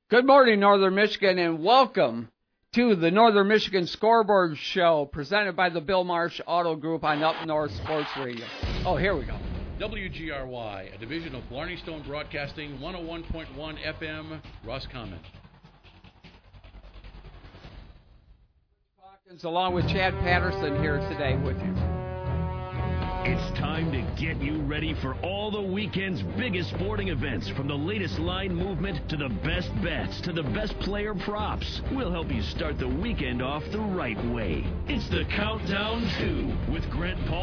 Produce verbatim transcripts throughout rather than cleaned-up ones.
Good morning, Northern Michigan, and welcome to the Northern Michigan Scoreboard Show, presented by the Bill Marsh Auto Group on Up North Sports Radio. Oh, here we go. W G R Y, a division of Blarney Stone Broadcasting, one oh one point one F M, Roscommon. Along with Chad Patterson here today with you. It's time to get you ready for all the weekend's biggest sporting events, from the latest line movement to the best bets to the best player props. We'll help you start the weekend off the right way. It's the Countdown two with Grant Paul.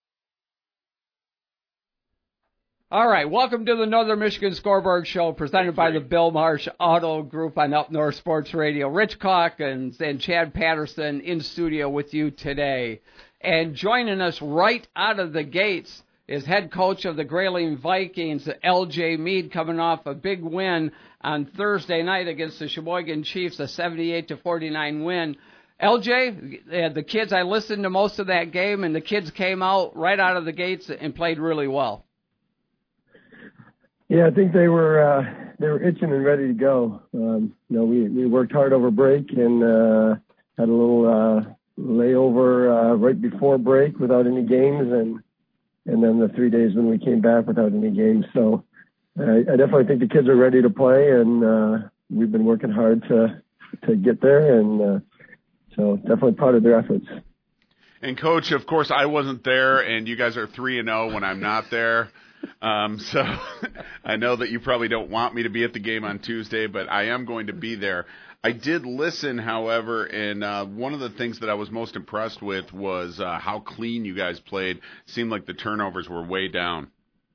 All right, welcome to the Northern Michigan Scoreboard Show, presented by the Bill Marsh Auto Group on Up North Sports Radio. Rich Calkins and Chad Patterson in studio with you today. And joining us right out of the gates is head coach of the Grayling Vikings, L J Mead, coming off a big win on Thursday night against the Sheboygan Chiefs, a seventy-eight to forty-nine win. L J, the kids, I listened to most of that game, and the kids came out right out of the gates and played really well. Yeah, I think they were uh, they were itching and ready to go. Um, you know, we, we worked hard over break and uh, had a little uh, layover uh, right before break without any games, and and then the three days when we came back without any games. So uh, I definitely think the kids are ready to play, and uh, we've been working hard to to get there, and uh, so definitely proud of their efforts. And Coach, of course, I wasn't there, and you guys are three and zero when I'm not there. Um, so I know that you probably don't want me to be at the game on Tuesday, but I am going to be there. I did listen, however, and uh, one of the things that I was most impressed with was uh, how clean you guys played. Seemed like the turnovers were way down.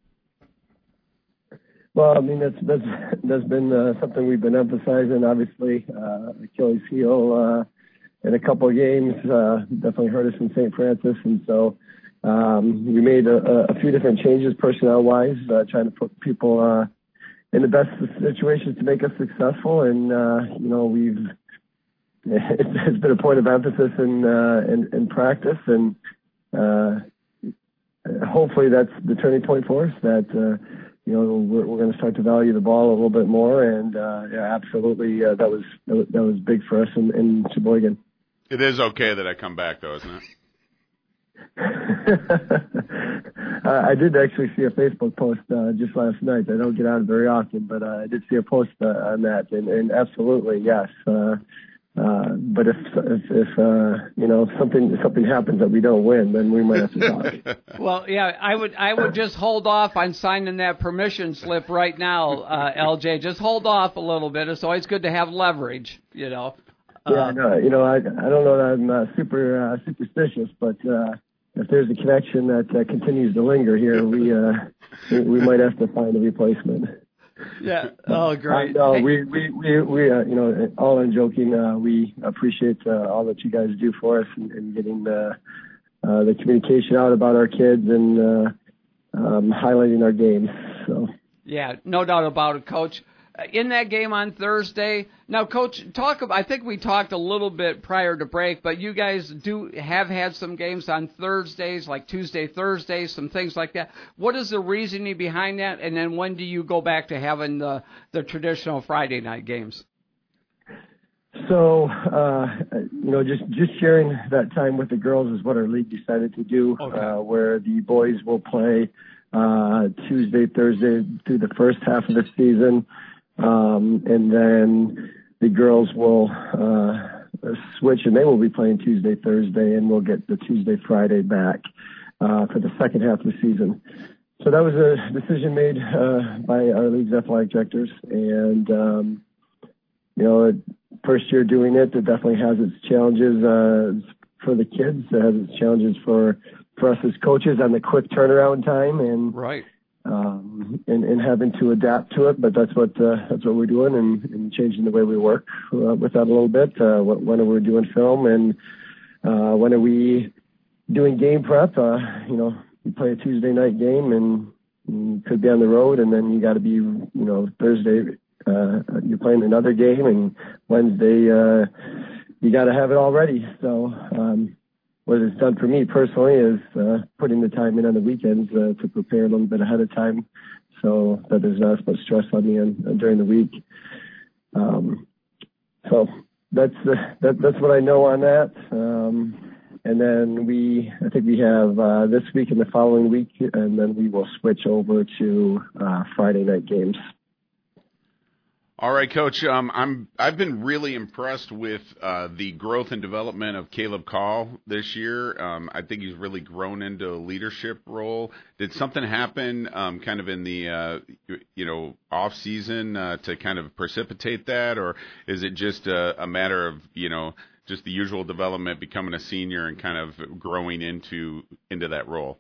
Well, I mean, that's that's that's been uh, something we've been emphasizing. Obviously, uh, Achilles heel uh, in a couple of games uh, definitely hurt us in Saint Francis, and so um, we made a, a few different changes personnel-wise, uh, trying to put people uh, in the best situations to make us successful. And uh, you know, we've it's, it's been a point of emphasis in uh, in, in practice, and uh, hopefully that's the turning point for us. That uh, you know, we're, we're going to start to value the ball a little bit more. And uh, yeah, absolutely, uh, that was that was big for us in, in Sheboygan. It is okay that I come back, though, isn't it? uh, I did actually see a Facebook post uh, just last night. I don't get on very often, but uh, I did see a post uh, on that, and, and absolutely, yes. Uh, uh, but if if, if uh, you know something something happens that we don't win, then we might have to talk. Well, yeah, I would I would just hold off on signing that permission slip right now, uh, L J. Just hold off a little bit. It's always good to have leverage, you know. Yeah, uh, no, you know, I I don't know that I'm uh, super uh, superstitious, but. Uh, If there's a connection that uh, continues to linger here, we, uh, we we might have to find a replacement. Yeah. Oh, great. No, hey. we we we, we uh, you know, all in joking, uh, we appreciate uh, all that you guys do for us and, and getting the uh, the communication out about our kids and uh, um, highlighting our games. So. Yeah, no doubt about it, Coach. In that game on Thursday, now, Coach, talk about, I think we talked a little bit prior to break, but you guys do have had some games on Thursdays, like Tuesday, Thursday, some things like that. What is the reasoning behind that, and then when do you go back to having the, the traditional Friday night games? So, uh, you know, just, just sharing that time with the girls is what our league decided to do, okay. uh, where the boys will play uh, Tuesday, Thursday through the first half of the season. Um, and then the girls will uh, switch, and they will be playing Tuesday, Thursday, and we'll get the Tuesday, Friday back uh, for the second half of the season. So that was a decision made uh, by our league's athletic directors. And, um, you know, first year doing it, it definitely has its challenges uh, for the kids. It has its challenges for, for us as coaches on the quick turnaround time. And right. Um, and, and having to adapt to it, but that's what uh, that's what we're doing, and, and changing the way we work uh, with that a little bit. Uh, when are we doing film, and uh, when are we doing game prep? Uh, you know, you play a Tuesday night game, and you could be on the road, and then you got to be, you know, Thursday uh, you're playing another game, and Wednesday uh, you got to have it all ready. So. Um, What it's done for me personally is uh, putting the time in on the weekends uh, to prepare a little bit ahead of time, so that there's not as much stress on me on, uh, during the week. um, so that's the, that, that's what I know on that. Um, and then we, I think we have uh, this week and the following week, and then we will switch over to uh, Friday night games. All right, Coach. Um, I'm I've been really impressed with uh, the growth and development of Caleb Call this year. Um, I think he's really grown into a leadership role. Did something happen, um, kind of in the uh, you know off season uh, to kind of precipitate that, or is it just a, a matter of you know just the usual development, becoming a senior and kind of growing into into that role?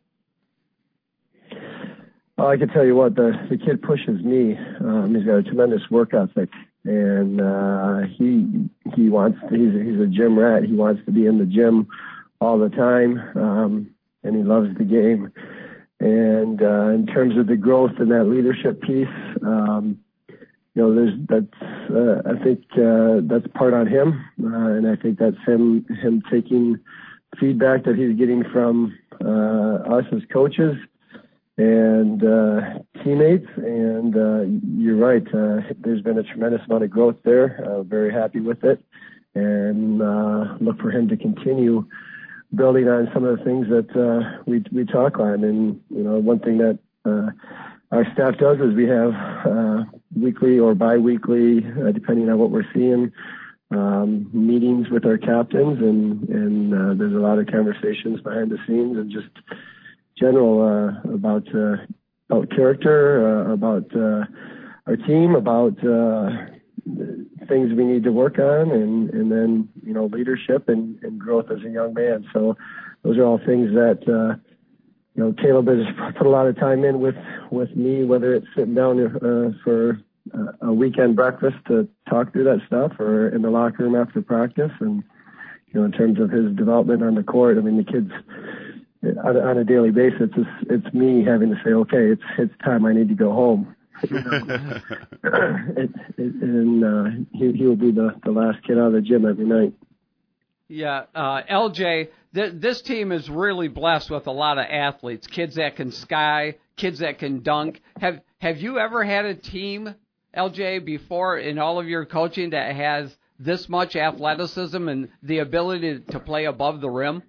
Well, I can tell you what, the, the kid pushes me. Um, he's got a tremendous work ethic, and uh, he he wants to, he's a, he's a gym rat. He wants to be in the gym all the time, um, and he loves the game. And uh, in terms of the growth and that leadership piece, um, you know, there's that's uh, I think uh, that's part on him, uh, and I think that's him him taking feedback that he's getting from uh, us as coaches and uh, teammates, and uh, you're right. Uh, there's been a tremendous amount of growth there. Uh, very happy with it, and uh, look for him to continue building on some of the things that uh, we we talk on. And you know, one thing that uh, our staff does is we have uh, weekly or biweekly, uh, depending on what we're seeing, um, meetings with our captains, and and uh, there's a lot of conversations behind the scenes and just general uh, about uh, about character, uh, about uh, our team, about uh, things we need to work on, and, and then you know leadership and, and growth as a young man. So those are all things that uh, you know Caleb has put a lot of time in with with me, whether it's sitting down uh, for uh, a weekend breakfast to talk through that stuff, or in the locker room after practice. And you know in terms of his development on the court, I mean the kids. On a, on a daily basis, it's, it's me having to say, okay, it's it's time. I need to go home. You know? it, it, and uh, he he will be the, the last kid out of the gym every night. Yeah, uh, L J, th- this team is really blessed with a lot of athletes, kids that can sky, kids that can dunk. Have Have you ever had a team, L J, before in all of your coaching that has this much athleticism and the ability to play above the rim?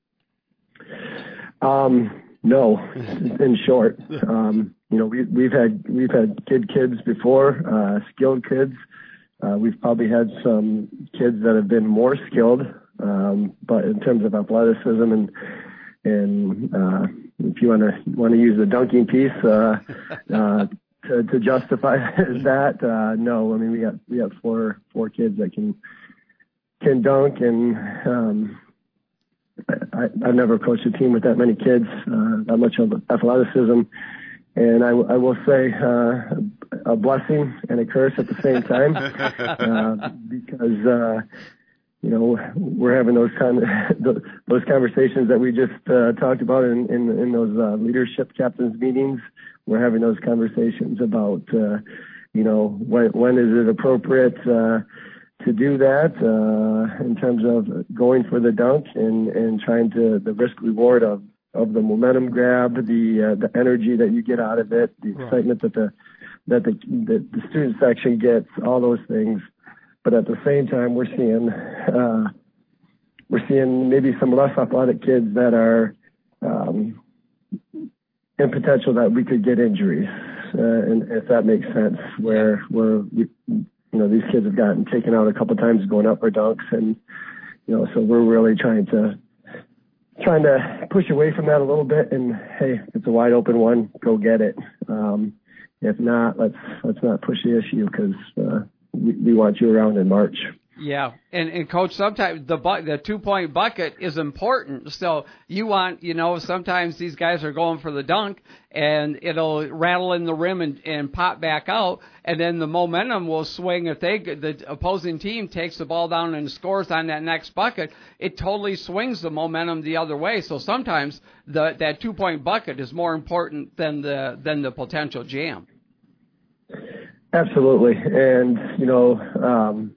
Um, no, in short, um, you know, we, we've had, we've had good kids before, uh, skilled kids. Uh, we've probably had some kids that have been more skilled. Um, but in terms of athleticism and, and, uh, if you want to, want to use the dunking piece, uh, uh, to, to justify that, uh, no, I mean, we got, we got four, four kids that can, can dunk, and, um, I, I've never coached a team with that many kids, uh, that much of athleticism. And I, I will say uh, a blessing and a curse at the same time, uh, because, uh, you know, we're having those kind of, those conversations that we just uh, talked about in, in, in those uh, leadership captains meetings. We're having those conversations about, uh, you know, when, when is it appropriate uh, to do that uh, in terms of going for the dunk and, and trying to the risk reward of, of the momentum grab, the uh, the energy that you get out of it, the excitement that the that the, the the student section gets, all those things. But at the same time, we're seeing uh, we're seeing maybe some less athletic kids that are um, in potential that we could get injuries, uh, and if that makes sense, where where we, you know, these kids have gotten taken out a couple of times going up for dunks, and you know, so we're really trying to trying to push away from that a little bit. And hey, if it's a wide open one, go get it. Um, if not, let's let's not push the issue, because uh, we, we want you around in March. Yeah, and, and Coach, sometimes the bu- the two-point bucket is important. So you want, you know, sometimes these guys are going for the dunk, and it'll rattle in the rim and, and pop back out, and then the momentum will swing. If they the opposing team takes the ball down and scores on that next bucket, it totally swings the momentum the other way. So sometimes the that two-point bucket is more important than the than the potential jam. Absolutely, and you know. Um,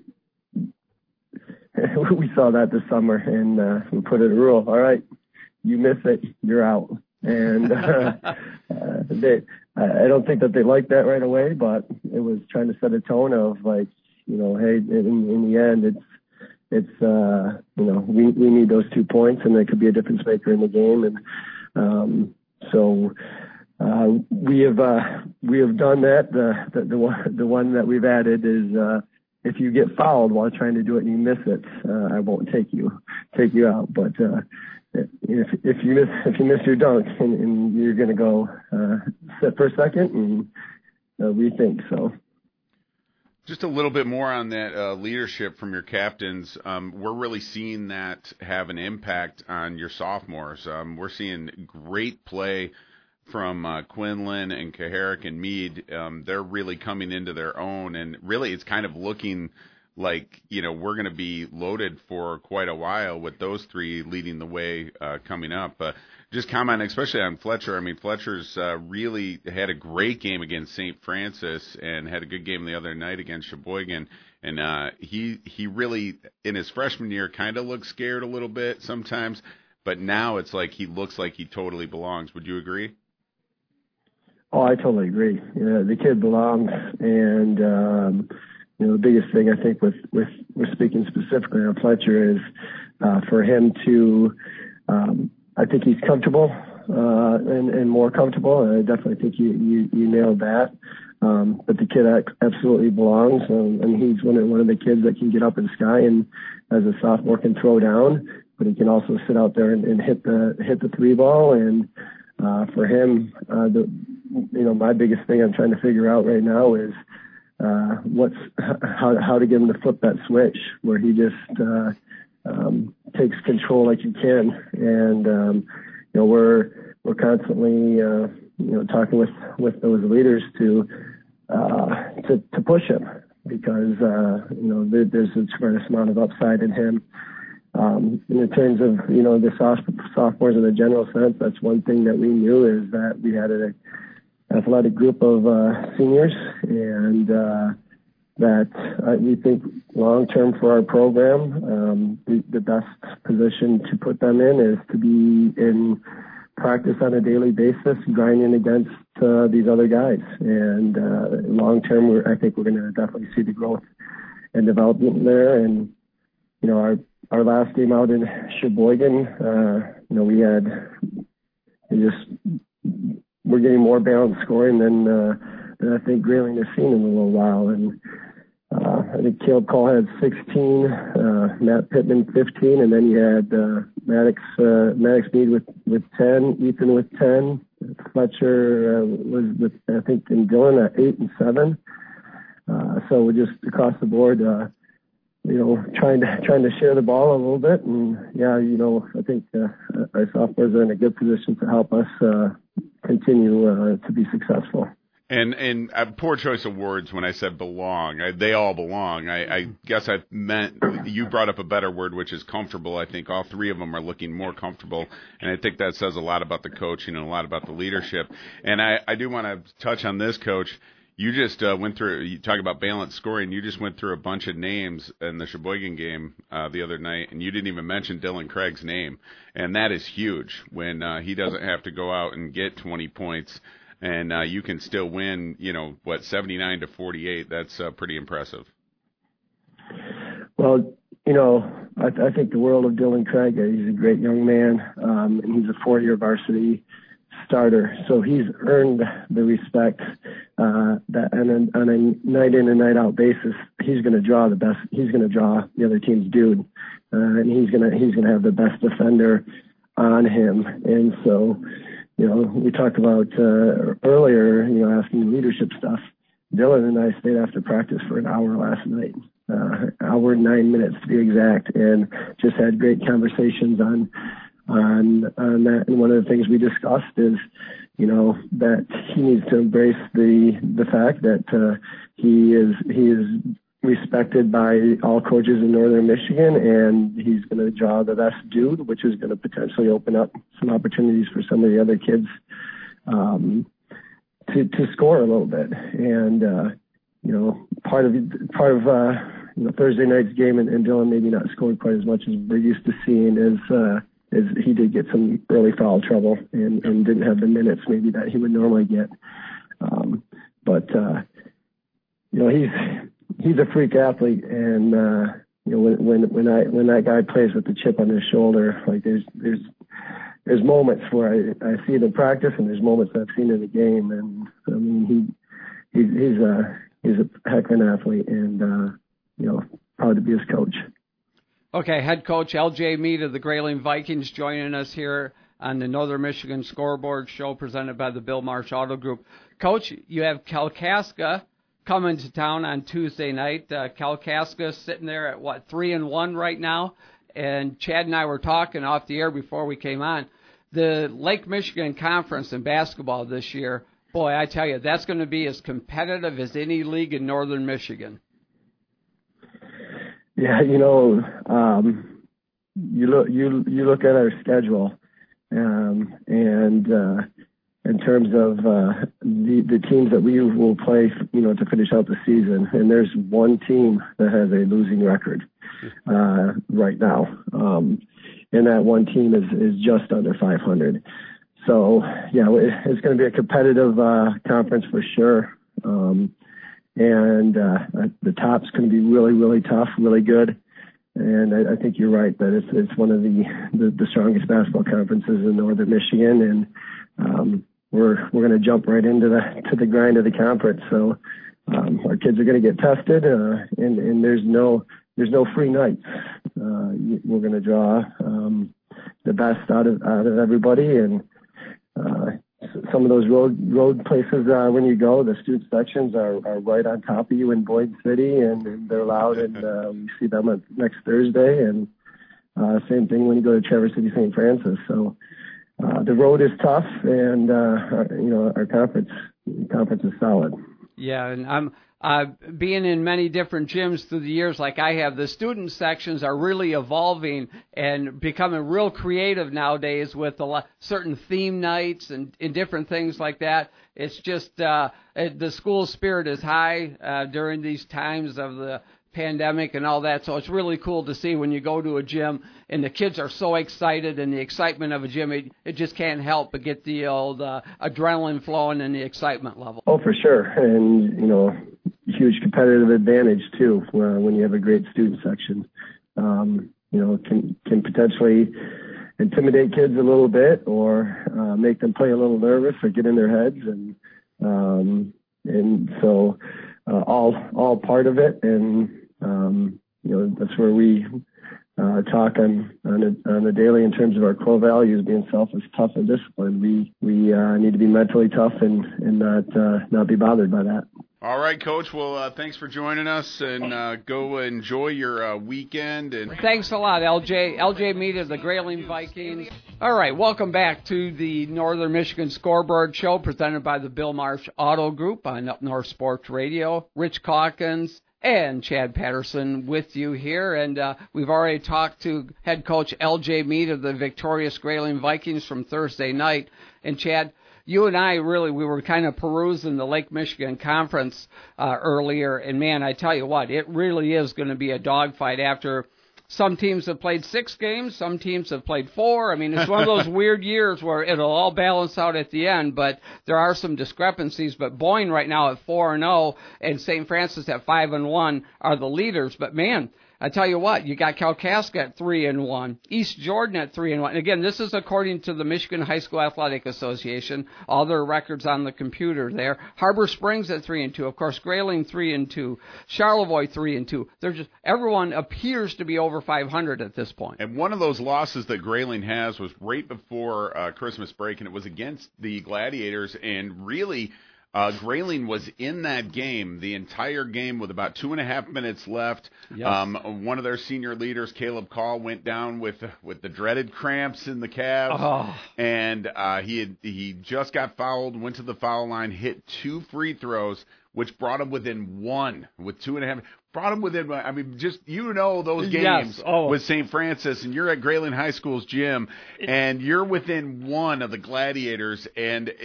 we saw that this summer, and uh, we put in a rule. All right, you miss it, you're out. And uh, uh, they, I don't think that they liked that right away, but it was trying to set a tone of like, you know, hey, in, in the end, it's it's uh, you know, we we need those two points, and it could be a difference maker in the game, and um, so. Uh, we have uh, we have done that. The, the the one the one that we've added is uh, if you get fouled while trying to do it and you miss it, uh, I won't take you take you out. But uh, if if you miss if you miss your dunk and, and you're going to go uh, sit for a second and uh, rethink. So. Just a little bit more on that uh, leadership from your captains. Um, we're really seeing that have an impact on your sophomores. Um, we're seeing great play from uh, Quinlan and Kaharick and Mead. Um, they're really coming into their own, and really it's kind of looking like, you know, we're going to be loaded for quite a while with those three leading the way uh, coming up. Uh, just comment, especially on Fletcher. I mean, Fletcher's uh, really had a great game against Saint Francis and had a good game the other night against Sheboygan. And uh, he he really, in his freshman year, kind of looked scared a little bit sometimes, but now it's like he looks like he totally belongs. Would you agree? Oh, I totally agree. Yeah, the kid belongs, and um, you know, the biggest thing I think with with we're speaking specifically on Fletcher is uh, for him to. Um, I think he's comfortable uh, and, and more comfortable, and I definitely think you you, you nailed that. Um, but the kid absolutely belongs, um, and he's one of one of the kids that can get up in the sky and, as a sophomore, can throw down, but he can also sit out there and, and hit the hit the three ball. And uh, for him, uh, the you know, my biggest thing I'm trying to figure out right now is uh, what's how how to get him to flip that switch where he just uh, um, takes control like he can. And um, you know, we're we're constantly uh, you know talking with, with those leaders to uh, to to push him because uh, you know there, there's a tremendous amount of upside in him. Um, in terms of you know the soft, sophomores in a general sense, that's one thing that we knew is that we had a athletic group of uh, seniors, and uh, that uh, we think long-term for our program, um, the, the best position to put them in is to be in practice on a daily basis, grinding against uh, these other guys. And uh, long-term, we're, I think we're going to definitely see the growth and development there. And, you know, our, our last game out in Sheboygan, uh, you know, we had we just we're getting more balanced scoring than, uh, than I think Grayling has seen in a little while. And uh, I think Caleb Call had sixteen, uh, Matt Pittman fifteen, and then you had uh, Maddox uh, Maddox Mead with, with ten, Ethan with ten, Fletcher uh, was with I think and Dylan at eight and seven. Uh, so we're just across the board, uh, you know, trying to trying to share the ball a little bit. And yeah, you know, I think uh, our sophomores are in a good position to help us uh, continue uh, to be successful. And and uh, poor choice of words when I said belong. I, they all belong. I, I guess I meant you brought up a better word, which is comfortable. I think all three of them are looking more comfortable, and I think that says a lot about the coaching and a lot about the leadership. And I, I do want to touch on this, Coach. You just uh, went through, you talk about balanced scoring, you just went through a bunch of names in the Sheboygan game uh, the other night, and you didn't even mention Dylan Craig's name. And that is huge when uh, he doesn't have to go out and get twenty points, and uh, you can still win, you know, what, seventy-nine to forty-eight. That's uh, pretty impressive. Well, you know, I, th- I think the world of Dylan Craig. He's a great young man, um, and he's a four-year varsity starter, so he's earned the respect uh, that on a, on a night in and night out basis, he's going to draw the best. He's going to draw the other team's dude, uh, and he's going to he's going to have the best defender on him. And so, you know, we talked about uh, earlier, you know, asking leadership stuff. Dylan and I stayed after practice for an hour last night, uh, hour and nine minutes to be exact, and just had great conversations on. On, on that, and one of the things we discussed is, you know, that he needs to embrace the the fact that uh, he is he is respected by all coaches in Northern Michigan, and he's going to draw the best dude, which is going to potentially open up some opportunities for some of the other kids um, to to score a little bit. And uh, you know, part of part of uh, you know, Thursday night's game, and, and Dylan maybe not scored quite as much as we're used to seeing is. Uh, is he did get some early foul trouble and, and didn't have the minutes maybe that he would normally get. Um, but, uh, you know, he's, he's a freak athlete, and uh, you know when when when I when that guy plays with the chip on his shoulder, like there's there's there's moments where I, I see it in practice, and there's moments I've seen in the game, and I mean he he's he's a he's a heck of an athlete, and uh, you know proud to be his coach. Okay, head coach L J Mead of the Grayling Vikings joining us here on the Northern Michigan Scoreboard Show presented by the Bill Marsh Auto Group. Coach, you have Kalkaska coming to town on Tuesday night. Uh, Kalkaska sitting there at, what, three and one right now? And Chad and I were talking off the air before we came on. The Lake Michigan Conference in basketball this year, boy, I tell you, that's going to be as competitive as any league in Northern Michigan. Yeah, you know, um, you look you you look at our schedule, um, and uh, in terms of uh, the the teams that we will play, you know, to finish out the season, and there's one team that has a losing record uh, right now, um, and that one team is is just under five hundred. So yeah, it's going to be a competitive uh, conference for sure. Um, And uh, the top's going to be really, really tough, really good. And I, I think you're right that it's it's one of the, the, the strongest basketball conferences in Northern Michigan, and um, we're we're going to jump right into the to the grind of the conference. So um, our kids are going to get tested, uh, and and there's no there's no free nights. Uh, we're going to draw um, the best out of out of everybody, and uh, some of those road road places, uh, when you go, the student sections are, are right on top of you in Boyd City, and, and they're loud, and uh, we see them on next Thursday, and uh, same thing when you go to Traverse City Saint Francis. So uh, the road is tough, and uh, our, you know our conference conference is solid. Yeah, and I'm uh, being in many different gyms through the years like I have, the student sections are really evolving and becoming real creative nowadays with a lot, certain theme nights and, and different things like that. It's just uh, it, the school spirit is high uh, during these times of the pandemic and all that, so it's really cool to see when you go to a gym and the kids are so excited, and the excitement of a gym, it, it just can't help but get the old uh, adrenaline flowing and the excitement level. Oh, for sure, and you know, huge competitive advantage too uh, when you have a great student section. Um, you know, can can potentially intimidate kids a little bit, or uh, make them play a little nervous or get in their heads, and um, and so uh, all all part of it, and um, you know that's where we uh, talk on on a, on a daily in terms of our core values, being selfless, tough, and disciplined. We we uh, need to be mentally tough and and not uh, not be bothered by that. All right, Coach. Well, uh, thanks for joining us, and uh, go enjoy your uh, weekend. And thanks a lot, L J. L J Mead of the Grayling Vikings. All right, welcome back to the Northern Michigan Scoreboard Show presented by the Bill Marsh Auto Group on Up North Sports Radio. Rich Calkins and Chad Patterson with you here, and uh, we've already talked to head coach L J Mead of the victorious Grayling Vikings from Thursday night. And Chad, you and I really, we were kind of perusing the Lake Michigan Conference uh, earlier, and man, I tell you what, it really is going to be a dogfight after some teams have played six games, some teams have played four. I mean, it's one of those weird years where it'll all balance out at the end, but there are some discrepancies. But Boyne right now at four and oh, and Saint Francis at five and one are the leaders. But man, I tell you what, you got Kalkaska at three and one, East Jordan at three and one. Again, this is according to the Michigan High School Athletic Association. All their records on the computer there. Harbor Springs at three and two. Of course, Grayling three and two. Charlevoix three and two. They're just everyone appears to be over five hundred at this point. And one of those losses that Grayling has was right before uh, Christmas break, and it was against the Gladiators, and really. Uh, Grayling was in that game, the entire game, with about two and a half minutes left. Yes. Um, one of their senior leaders, Caleb Call, went down with with the dreaded cramps in the calves, oh. and uh, he had, he just got fouled, went to the foul line, hit two free throws, which brought him within one with two and a half. Brought him within, I mean, just, you know, those games yes. oh. with Saint Francis, and you're at Grayling High School's gym, and you're within one of the Gladiators, and it,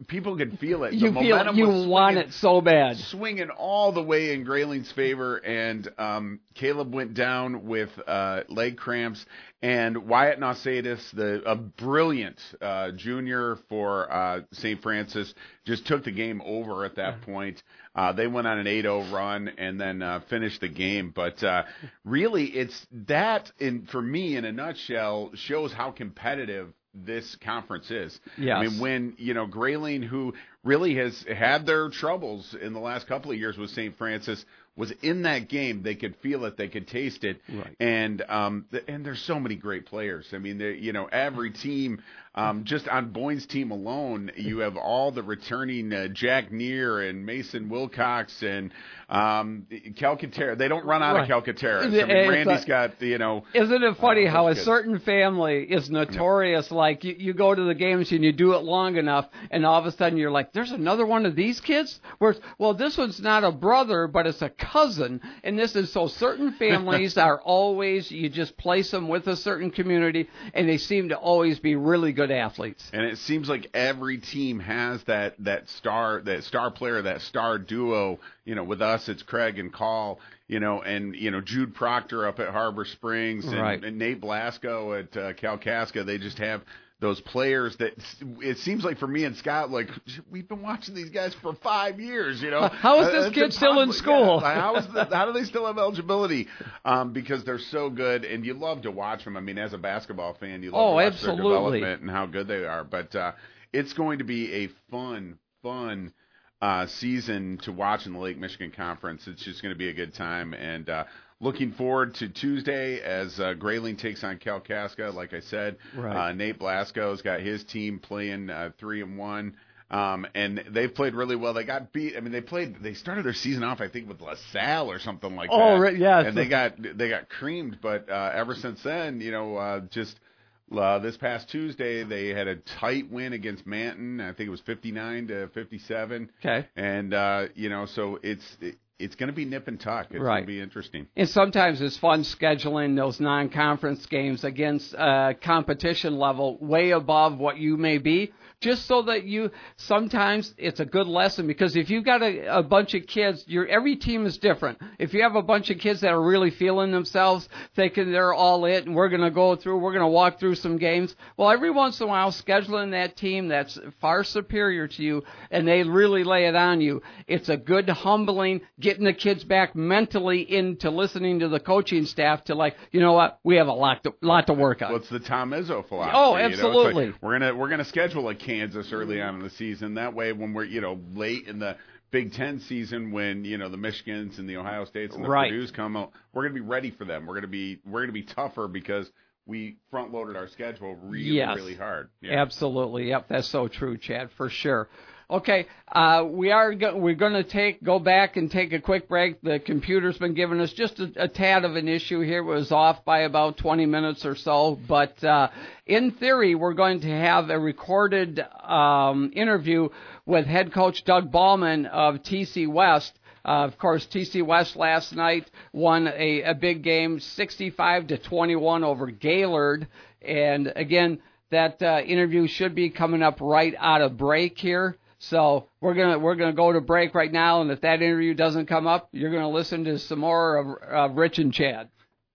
people could feel it. You the feel momentum you was want swinging, it so bad. swinging all the way in Grayling's favor, and um, Caleb went down with uh, leg cramps. And Wyatt Nausatis, the a brilliant uh, junior for uh, Saint Francis, just took the game over at that point. Uh, they went on an eight oh run and then uh, finished the game. But uh, really, it's that, in for me, in a nutshell, shows how competitive this conference is. Yes. I mean, when, you know, Grayling, who really has had their troubles in the last couple of years with Saint Francis, was in that game, they could feel it, they could taste it, right. and um, th- and there's so many great players. I mean, you know, every team, um, just on Boyne's team alone, you have all the returning uh, Jack Neer and Mason Wilcox and um, Calcaterra. They don't run out right. of Calcaterra. I mean, It's Randy's a, got, you know. Isn't it funny uh, how a good. certain family is notorious? No. Like you, you go to the games and you do it long enough, and all of a sudden you're like, "There's another one of these kids." Where, well, this one's not a brother, but it's a cousin, and this is so. Certain families are always, you just place them with a certain community, and they seem to always be really good athletes. And it seems like every team has that that star that star player, that star duo. You know, with us, it's Craig and Call. You know, and you know Jude Proctor up at Harbor Springs, and, right. and Nate Blasco at uh, Kalkaska. They just have those players that it seems like for me and Scott, like we've been watching these guys for five years. You know, how is this uh, kid still in school? Yeah, how is the, how do they still have eligibility? Um, because they're so good, and you love to watch them. I mean, as a basketball fan, you love oh, to watch absolutely. their development and how good they are. But uh, it's going to be a fun, fun. Uh, season to watch in the Lake Michigan Conference. It's just going to be a good time, and uh, looking forward to Tuesday as uh, Grayling takes on Kalkaska. Like I said, right. uh, Nate Blasco's got his team playing uh, three and one, um, and they've played really well. They got beat. I mean, they played. They started their season off, I think, with LaSalle or something like oh, that. Right, yes. And they got they got creamed, but uh, ever since then, you know, uh, just. Uh, this past Tuesday, they had a tight win against Manton. I think it was fifty-nine to fifty-seven. Okay. And, uh, you know, so it's it, it's going to be nip and tuck. It's right. going to be interesting. And sometimes it's fun scheduling those non-conference games against uh, competition level way above what you may be, just so that you sometimes it's a good lesson, because if you've got a, a bunch of kids, your every team is different. If you have a bunch of kids that are really feeling themselves, thinking they're all it, and we're going to go through, we're going to walk through some games. Well, every once in a while, scheduling that team that's far superior to you, and they really lay it on you, it's a good humbling, getting the kids back mentally into listening to the coaching staff to like, you know what, we have a lot to, lot to work on. Well, it's the Tom Izzo philosophy. Oh, absolutely. You know? It's like we're gonna we're gonna schedule a Kansas early on in the season. That way, when we're you know late in the Big Ten season, when you know the Michigans and the Ohio States and the right. Purdue's come out, we're gonna be ready for them. We're gonna be we're gonna be tougher because we front loaded our schedule really yes. really hard. Yeah. Absolutely. Yep, that's so true, Chad, for sure. Okay, uh, we are go- we're going to take go back and take a quick break. The computer's been giving us just a, a tad of an issue here. It was off by about twenty minutes or so, but uh, in theory, we're going to have a recorded um, interview with head coach Doug Ballman of T C West. Uh, of course, T C West last night won a, a big game, sixty-five to twenty-one over Gaylord, and again, that uh, interview should be coming up right out of break here. So we're gonna we're gonna go to break right now, and if that interview doesn't come up, you're gonna listen to some more of, of Rich and Chad.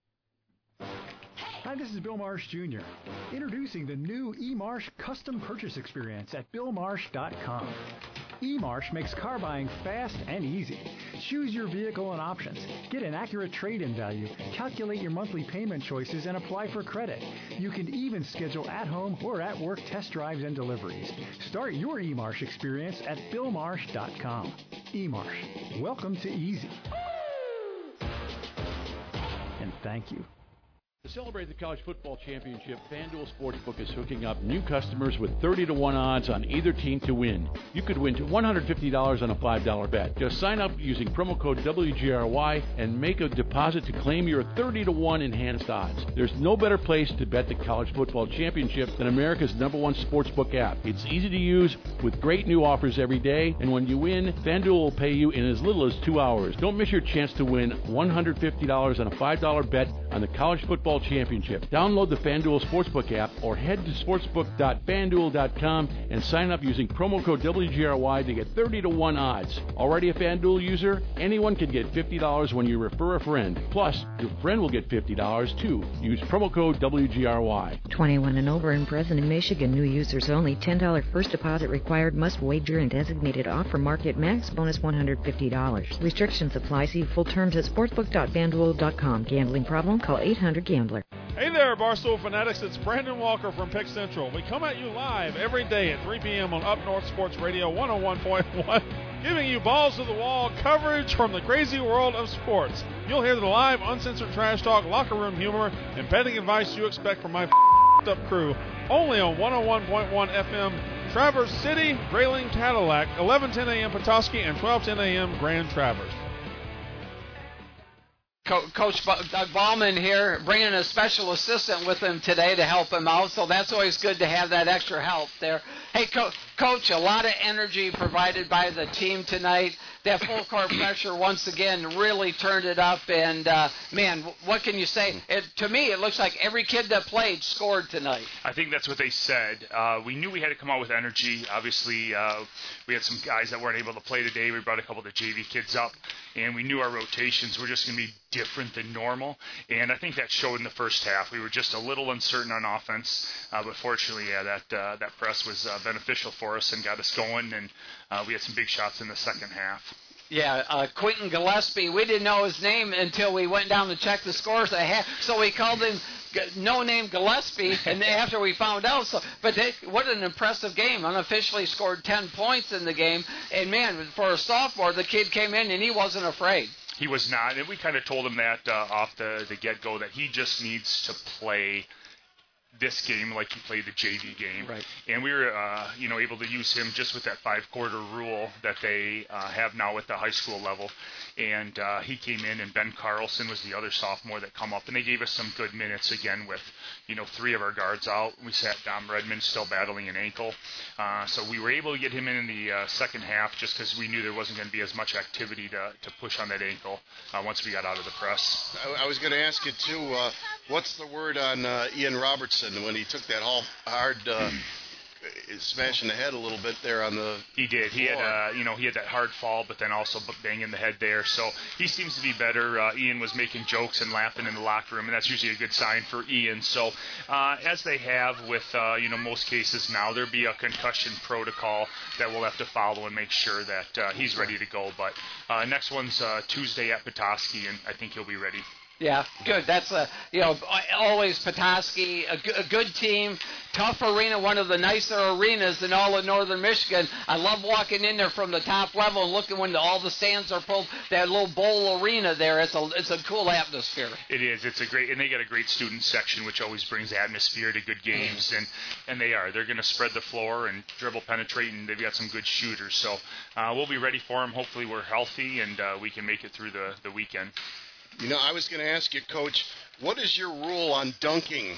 Hi, this is Bill Marsh Junior Introducing the new eMarsh custom purchase experience at bill marsh dot com. eMarsh makes car buying fast and easy. Choose your vehicle and options, get an accurate trade-in value, calculate your monthly payment choices, and apply for credit. You can even schedule at-home or at-work test drives and deliveries. Start your eMarsh experience at bill marsh dot com. eMarsh, welcome to easy. And thank you. To celebrate the College Football Championship, FanDuel Sportsbook is hooking up new customers with thirty to one odds on either team to win. You could win one hundred fifty dollars on a five dollar bet. Just sign up using promo code W G R Y and make a deposit to claim your thirty to one enhanced odds. There's no better place to bet the College Football Championship than America's number one sportsbook app. It's easy to use with great new offers every day, and when you win, FanDuel will pay you in as little as two hours. Don't miss your chance to win one hundred fifty dollars on a five dollar bet on the College Football Championship. Download the FanDuel Sportsbook app or head to sportsbook dot fan duel dot com and sign up using promo code W G R Y to get thirty to one odds. Already a FanDuel user? Anyone can get fifty dollars when you refer a friend. Plus, your friend will get fifty dollars too. Use promo code W G R Y. twenty-one and over and present in Michigan. New users only. ten dollars first deposit required. Must wager in designated offer market. Max bonus one hundred fifty dollars. Restrictions apply. See full terms at sportsbook dot fan duel dot com. Gambling problem? Call eight hundred gambler. Hey there, Barstool Fanatics. It's Brandon Walker from Pick Central. We come at you live every day at three p.m. on Up North Sports Radio one oh one point one, giving you balls-to-the-wall coverage from the crazy world of sports. You'll hear the live, uncensored trash talk, locker room humor, and betting advice you expect from my f***ed-up crew, only on one oh one point one F M, Traverse City, Grayling, Cadillac, eleven ten a.m. Petoskey, and twelve ten a.m. Grand Traverse. Coach Doug Ballman here, bringing a special assistant with him today to help him out, so that's always good to have that extra help there. Hey, Co- Coach, a lot of energy provided by the team tonight. That full court pressure once again really turned it up, and, uh, man, what can you say? It, to me, it looks like every kid that played scored tonight. I think that's what they said. Uh, we knew we had to come out with energy. Obviously, uh, we had some guys that weren't able to play today. We brought a couple of the J V kids up, and we knew our rotations were just going to be different than normal, and I think that showed in the first half. We were just a little uncertain on offense, uh, but fortunately, yeah, that uh, that press was uh, beneficial for us and got us going, and uh, we had some big shots in the second half. Yeah, uh, Quentin Gillespie, we didn't know his name until we went down to check the scores I had, so we called him no-name Gillespie, and after we found out, so but they, what an impressive game. Unofficially scored ten points in the game, and man, for a sophomore, the kid came in and he wasn't afraid. He was not, and we kind of told him that uh, off the, the get-go, that he just needs to play this game like he played the J V game. Right. And we were, uh, you know, able to use him just with that five-quarter rule that they uh, have now at the high school level. And uh, he came in, and Ben Carlson was the other sophomore that come up, and they gave us some good minutes again with, you know, three of our guards out. We sat Dom Redmond still battling an ankle. Uh, so we were able to get him in in the uh, second half just because we knew there wasn't going to be as much activity to, to push on that ankle uh, once we got out of the press. I, I was going to ask you, too, uh, what's the word on uh, Ian Robertson when he took that all hard uh, smash in the head a little bit there on the He did. He floor. had, uh, you know, he had that hard fall, but then also banging the head there. So he seems to be better. Uh, Ian was making jokes and laughing in the locker room, and that's usually a good sign for Ian. So uh, as they have with, uh, you know, most cases now, there'll be a concussion protocol that we'll have to follow and make sure that uh, he's ready to go. But uh, next one's uh, Tuesday at Petoskey, and I think he'll be ready. Yeah, good. That's a you know always Petoskey, a, g- a good team, tough arena, one of the nicer arenas in all of northern Michigan. I love walking in there from the top level and looking when the, all the stands are pulled. That little bowl arena there, it's a it's a cool atmosphere. It is. It's a great, and they got a great student section, which always brings atmosphere to good games, and and they are. They're going to spread the floor and dribble, penetrate, and they've got some good shooters. So uh, we'll be ready for them. Hopefully, we're healthy and uh, we can make it through the the weekend. You know, I was going to ask you, Coach, what is your rule on dunking?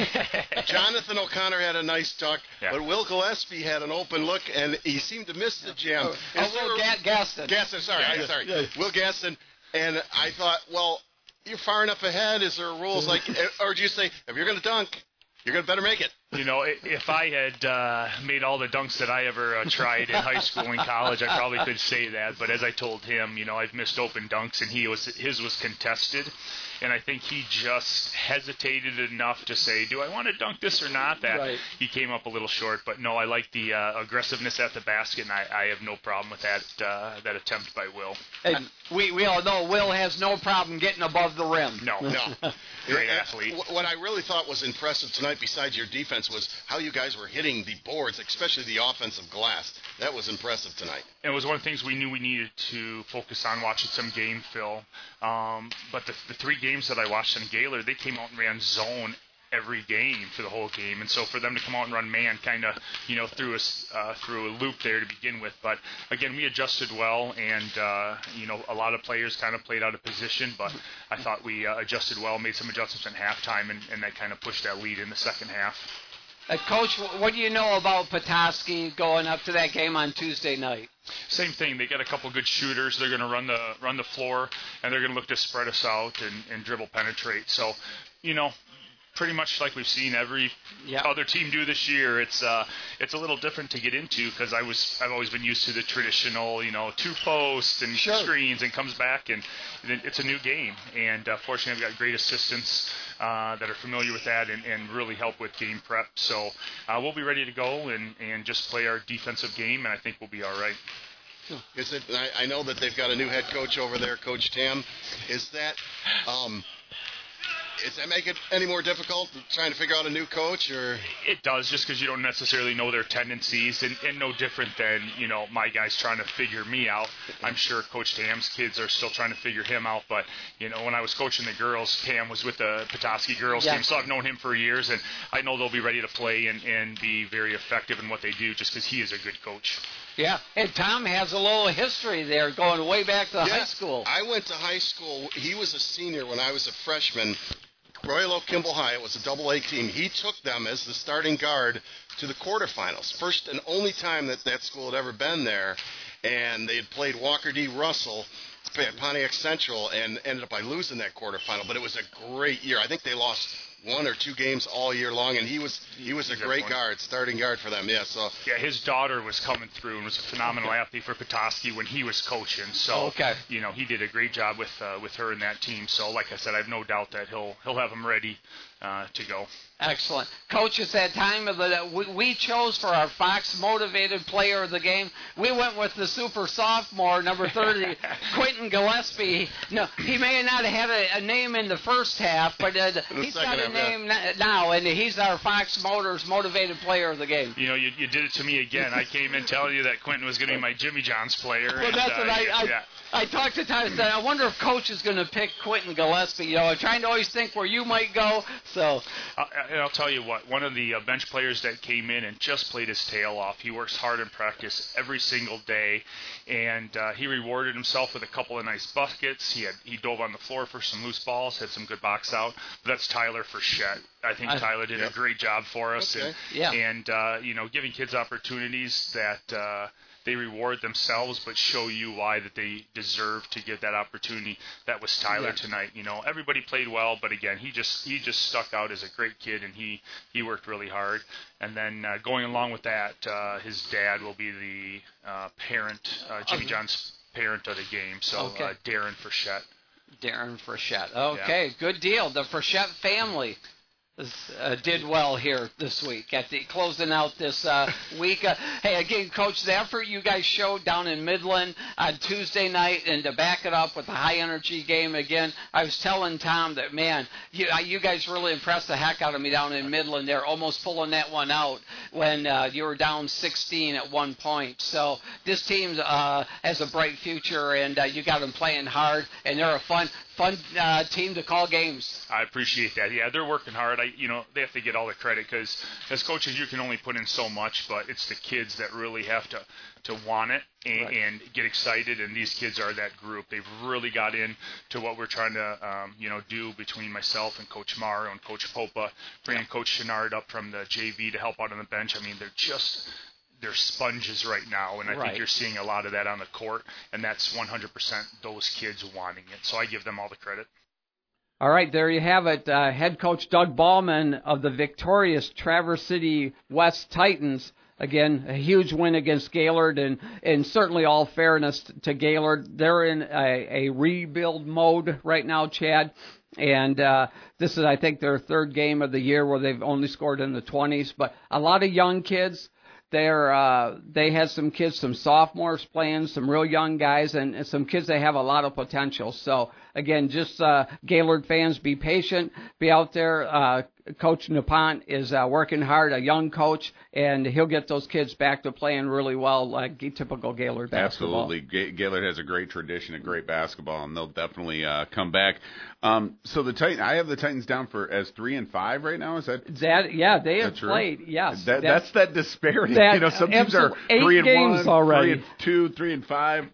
Jonathan O'Connor had a nice duck, yeah. but Will Gillespie had an open look, and he seemed to miss the jam. Oh, oh Will Ga- Gaston. Gaston, sorry, yeah, I'm yeah, sorry. Yeah. Will Gaston, and I thought, well, you're far enough ahead. Is there rules like, or do you say, if you're going to dunk, you're going to better make it? You know, if I had uh, made all the dunks that I ever uh, tried in high school and college, I probably could say that. But as I told him, you know, I've missed open dunks, and he was his was contested. And I think he just hesitated enough to say, do I want to dunk this or not? That right. He came up a little short. But, no, I like the uh, aggressiveness at the basket, and I, I have no problem with that uh, that attempt by Will. And we, we all know Will has no problem getting above the rim. No. No. Great athlete. What I really thought was impressive tonight, besides your defense, was how you guys were hitting the boards, especially the offensive glass. That was impressive tonight. It was one of the things we knew we needed to focus on, watching some game film. Um, but the, the three games that I watched in Gaylor, they came out and ran zone every game for the whole game, and so for them to come out and run man kind of, you know, threw us uh, through a loop there to begin with. But again, we adjusted well, and uh, you know, a lot of players kind of played out of position, but I thought we uh, adjusted well, made some adjustments in halftime, and, and that kind of pushed that lead in the second half. Uh, Coach, what do you know about Petoskey going up to that game on Tuesday night? Same thing. They got a couple good shooters. They're going to run the run the floor, and they're going to look to spread us out and, and dribble penetrate. So, you know, pretty much like we've seen every yep. other team do this year. It's uh, it's a little different to get into because I was I've always been used to the traditional, you know, two posts and sure. screens and comes back, and it's a new game. And uh, fortunately, we've got great assistants uh, that are familiar with that and, and really help with game prep. So uh, we'll be ready to go and, and just play our defensive game, and I think we'll be all right. Is it? I, I know that they've got a new head coach over there, Coach Tam. Is that? Um, Does that make it any more difficult trying to figure out a new coach? Or it does, just because you don't necessarily know their tendencies, and, and no different than, you know, my guys trying to figure me out. I'm sure Coach Tam's kids are still trying to figure him out, but, you know, when I was coaching the girls, Tam was with the Petoskey girls yeah. team, so I've known him for years, and I know they'll be ready to play and, and be very effective in what they do just because he is a good coach. Yeah, and Tom has a little history there going way back to yes, high school. I went to high school. He was a senior when I was a freshman. Royal Oak Kimball High, it was a double A team. He took them as the starting guard to the quarterfinals. First and only time that that school had ever been there. And they had played Walker D. Russell at Pontiac Central and ended up by losing that quarterfinal. But it was a great year. I think they lost one or two games all year long, and he was he was a great guard, starting guard for them. Yeah, so yeah, his daughter was coming through and was a phenomenal okay. athlete for Petoskey when he was coaching. So okay. you know, he did a great job with uh, with her and that team. So like I said, I have no doubt that he'll he'll have them ready uh, to go. Excellent. Coach, it's that time of the we, we chose for our Fox motivated player of the game. We went with the super sophomore, number thirty, Quentin Gillespie. No, he may not have had a, a name in the first half, but uh, he's got a name yeah. now, and he's our Fox Motors motivated player of the game. You know, you, you did it to me again. I came in telling you that Quentin was going to be my Jimmy John's player. Well, and, that's uh, what I, yeah, I, yeah. I talked to Ty and said, I wonder if Coach is going to pick Quentin Gillespie. You know, I'm trying to always think where you might go. So, uh, and I'll tell you what, one of the uh, bench players that came in and just played his tail off. He works hard in practice every single day, and uh, he rewarded himself with a couple of nice buckets. He had he dove on the floor for some loose balls, had some good box out. But that's Tyler Frechette. I think I, Tyler did yeah. a great job for us, okay. and yeah. and uh, you know, giving kids opportunities that. Uh, They reward themselves, but show you why that they deserve to get that opportunity. That was Tyler yeah. tonight. You know, everybody played well, but again, he just he just stuck out as a great kid, and he, he worked really hard. And then uh, going along with that, uh, his dad will be the uh, parent, uh, Jimmy okay. John's parent of the game. So okay. uh, Darren Frechette. Darren Frechette. Okay, yeah. good deal. The Frechette family. Uh, did well here this week at the closing out this uh, week. Uh, hey, again, Coach, the effort you guys showed down in Midland on Tuesday night, and to back it up with the high energy game again, I was telling Tom that, man, you, you guys really impressed the heck out of me down in Midland. They're almost pulling that one out when uh, you were down sixteen at one point. So this team uh, has a bright future, and uh, you got them playing hard, and they're a fun. Fun uh, team to call games. I appreciate that. Yeah, they're working hard. I, you know, they have to get all the credit because as coaches, you can only put in so much, but it's the kids that really have to, to want it and, right. and get excited. And these kids are that group. They've really got in to what we're trying to, um, you know, do between myself and Coach Morrow and Coach Popa, bringing yeah. Coach Chenard up from the J V to help out on the bench. I mean, they're just. They're sponges right now, and I right. think you're seeing a lot of that on the court, and that's one hundred percent those kids wanting it. So I give them all the credit. All right, there you have it. Uh, head coach Doug Ballman of the victorious Traverse City West Titans. Again, a huge win against Gaylord, and, and certainly all fairness to Gaylord. They're in a, a rebuild mode right now, Chad. And uh, this is, I think, their third game of the year where they've only scored in the twenties. But a lot of young kids. They're, uh, they had some kids, some sophomores playing, some real young guys, and, and some kids that have a lot of potential. So, again, just uh, Gaylord fans, be patient, be out there. Uh, Coach Napont is uh, working hard, a young coach, and he'll get those kids back to playing really well, like typical Gaylord basketball. Absolutely. G- Gaylord has a great tradition of great basketball, and they'll definitely uh, come back. Um, so the Titans, I have the Titans down for as three and five right now. Is that? That yeah, they have played. Yes, that, that's, that's that disparity. That, you know, some teams are eight three and games one, already. three and two, three and five.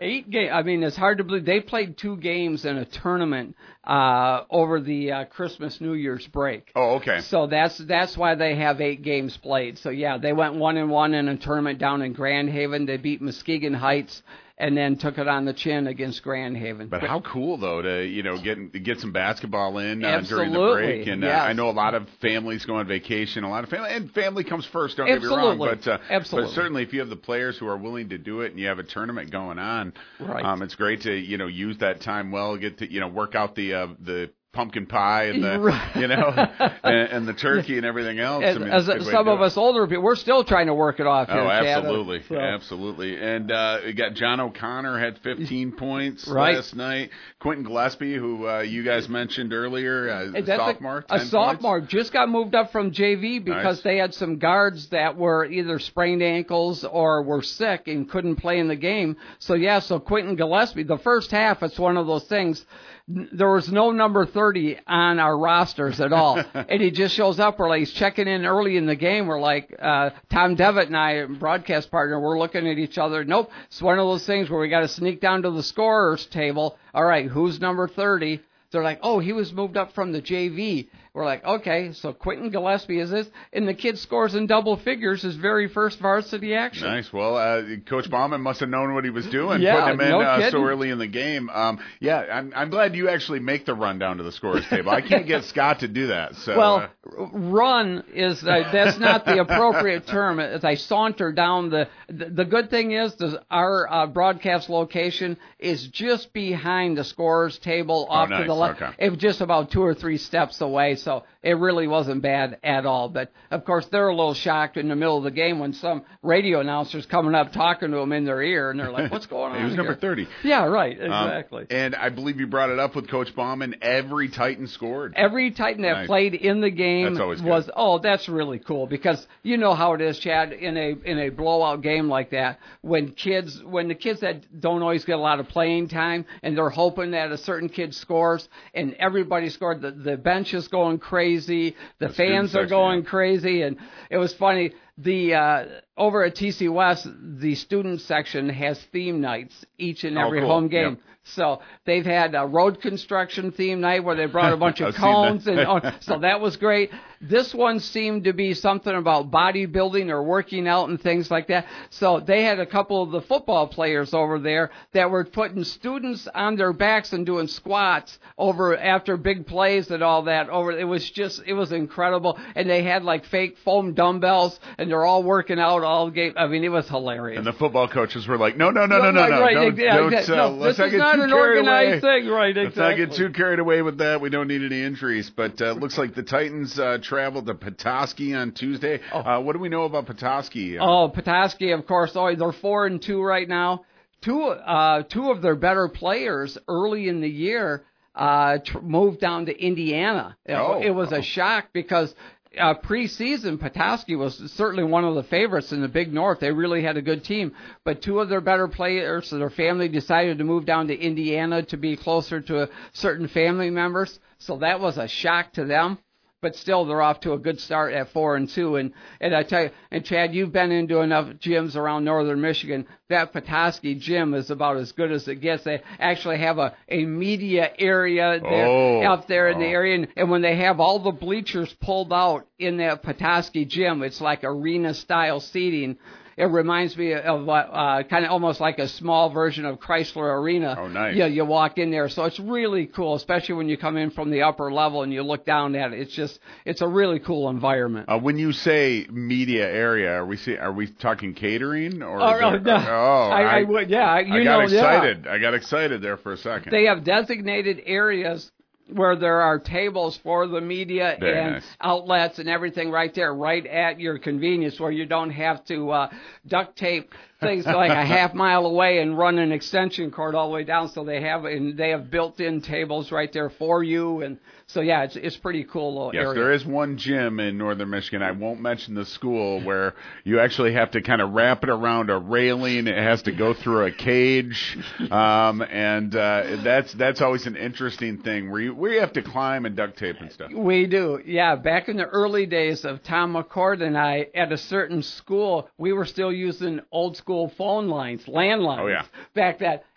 Eight games. I mean, it's hard to believe. They played two games in a tournament uh, over the uh, Christmas New Year's break. Oh, okay. So that's that's why they have eight games played. So yeah, they went one and one in a tournament down in Grand Haven. They beat Muskegon Heights and then took it on the chin against Grand Haven. But how cool though to you know get get some basketball in uh, during the Absolutely, break, and uh, yes. I know a lot of families go on vacation. A lot of family and family comes first. Don't Absolutely. get me wrong, but uh, Absolutely. but certainly if you have the players who are willing to do it and you have a tournament going on, Right. um, it's great to you know use that time well, get to you know work out the uh, the. pumpkin pie and the Right. you know and, and the turkey and everything else. As, I mean, as it's a good way some to do of it. us older people, we're still trying to work it off here. Oh, Chad. absolutely, So- absolutely. And uh, we got John O'Connor had fifteen points Right. last night. Quentin Gillespie, who uh, you guys mentioned earlier, uh, Hey, that's sophomore, A, a ten sophomore points. just got moved up from J V because Nice. they had some guards that were either sprained ankles or were sick and couldn't play in the game. So yeah, so Quentin Gillespie, the first half, it's one of those things. There was no number thirty on our rosters at all, and he just shows up. We're like, he's checking in early in the game. We're like, uh, Tom Devitt and I, broadcast partner, we're looking at each other. Nope, it's one of those things where we got to sneak down to the scorer's table. All right, who's number thirty? They're like, oh, he was moved up from the J V. We're like, okay, so Quentin Gillespie is this, and the kid scores in double figures his very first varsity action. Nice. Well, uh, Coach Bauman must have known what he was doing, Yeah, putting him in no uh, so kidding. early in the game. Um, yeah, I'm, I'm glad you actually make the run down to the scorer's table. I can't get Scott to do that. So, Well, uh, r- run is uh, that's not the appropriate term. As I saunter down the the, the good thing is the, our uh, broadcast location is just behind the scorer's table off nice. to the left. Okay. It was just about two or three steps away, so it really wasn't bad at all. But of course, they're a little shocked in the middle of the game when some radio announcer's coming up talking to them in their ear, and they're like, "What's going on?" he was here? number thirty. Yeah, right. Um, Exactly. and I believe you brought it up with Coach Bauman. Every Titan scored. Every Titan that Nice. played in the game That's always good. was oh, that's really cool because you know how it is, Chad, in a in a blowout game like that, when kids when the kids that don't always get a lot of playing time and they're hoping that a certain kid scores and everybody scored, the, the bench is going crazy, the, The fans student are section, going yeah. crazy, and it was funny. The uh, over at T C West, the student section has theme nights each and Oh, every cool. home game. Yep. So they've had a road construction theme night where they brought a bunch of I've seen cones, that. and oh, so that was great. This one seemed to be something about bodybuilding or working out and things like that. So they had a couple of the football players over there that were putting students on their backs and doing squats over after big plays and all that. Over it was just it was incredible, and they had like fake foam dumbbells, and they're all working out all game. I mean, it was hilarious. And the football coaches were like, no, no, no, no, no, Right, no. right, Don't, yeah, don't, exactly. uh, No, let's this not is get not too an carried organized away. thing, right, Let's not get exactly. too carried away with that. We don't need any injuries. But uh, it looks like the Titans uh, traveled to Petoskey on Tuesday. Oh. Uh, what do we know about Petoskey? Uh, Oh, Petoskey, of course. Oh, they're four and two right now. Two, uh, two of their better players early in the year uh, tr- moved down to Indiana. It- Oh, it was oh. a shock because uh, preseason Petoskey was certainly one of the favorites in the Big North. They really had a good team, but two of their better players, so their family decided to move down to Indiana to be closer to certain family members. So that was a shock to them. But still, they're off to a good start at four and two. And and I tell you, and Chad, you've been into enough gyms around northern Michigan. That Petoskey gym is about as good as it gets. They actually have a, a media area there, Oh, out there in the oh. area. And, and when they have all the bleachers pulled out in that Petoskey gym, it's like arena style seating. It reminds me of uh, kind of almost like a small version of Chrysler Arena. Oh, nice. Yeah, you walk in there, so it's really cool, especially when you come in from the upper level and you look down at it. It's just, it's a really cool environment. Uh, when you say media area, are we see, are we talking catering or? Oh, is no, there- no. oh, I, I would, yeah, you I got know, excited. I got excited there for a second. yeah. They have designated areas where there are tables for the media Very and nice. outlets and everything right there, right at your convenience, where you don't have to uh, duct tape things like a half mile away and run an extension cord all the way down. So they have and they have built-in tables right there for you, and so yeah, it's it's pretty cool little Yes, area. there is one gym in northern Michigan. I won't mention the school where you actually have to kind of wrap it around a railing. It has to go through a cage, um, and uh, that's that's always an interesting thing where you where you have to climb and duct tape and stuff. We do, yeah. Back in the early days of Tom McCord and I, at a certain school, we were still using old school phone lines, landlines. Oh, yeah. Back that,